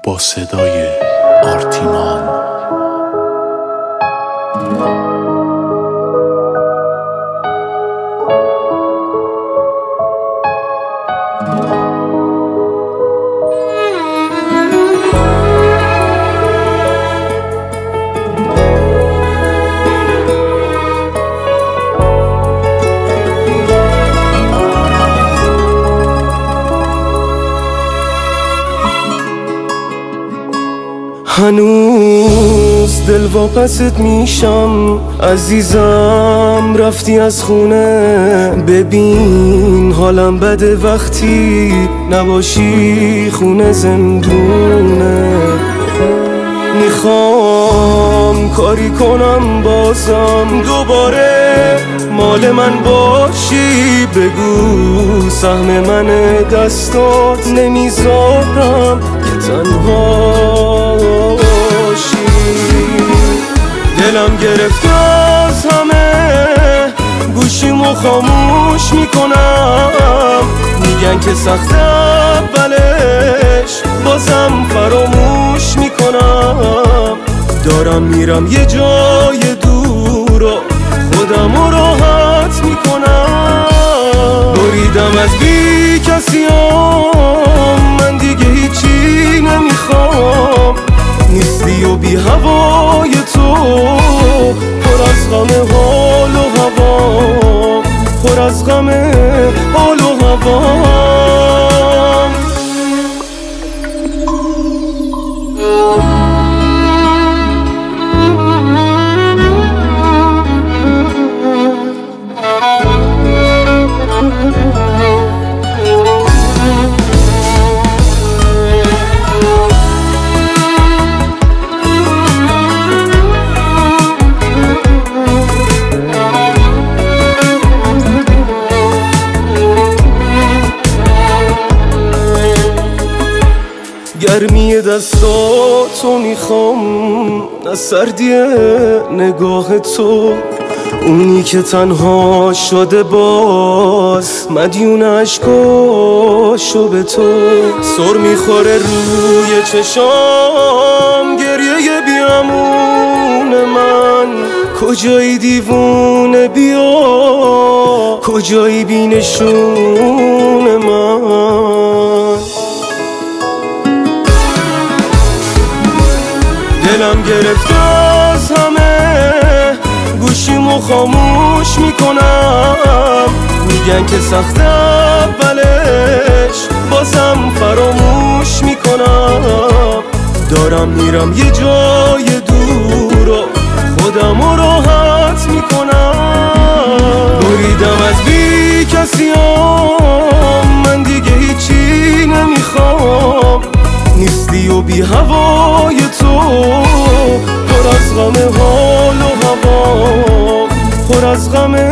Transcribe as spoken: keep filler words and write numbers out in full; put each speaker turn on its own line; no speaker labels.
با صدای آرتیمان.
هنوز دل واپست میشم عزیزم، رفتی از خونه. ببین حالم بده وقتی نباشی، خونه زندونه. میخوام کاری کنم بازم دوباره مال من باشی. بگو سهم من دستات، نمیذارم که تنها باشی. دلم گرفته از همه، گوشیمو خاموش میکنم. میگن که سخت اولش، بازم فراموش میکنم. دارم میرم یه جای دور و خودمو راحت میکنم. بریدم از بی کسیام، من دیگه هیچی نمیخوام. نیستی و بی هوای تو، پر از غم حال و هوا، پر از غم حال و هوا. گرمی دستاتو میخوام، نه سردی نگاه تو. اونی که تنها شده باز، مدیون عشقاشو به تو. سر میخوره روی چشام گریه بیامون من. کجایی دیوونه بیا، کجایی بینشون من. دلم گرفته از همه، گوشیمو خاموش میکنم. میگن که سخت اولش، بازم فراموش میکنم. دارم میرم یه جای دور و خودمو راحت میکنم. بریدم از بی کسیام، من دیگه هیچی نمیخوام. نیستی و بی هوای تو، پر از غم حال و هوا، پر از غم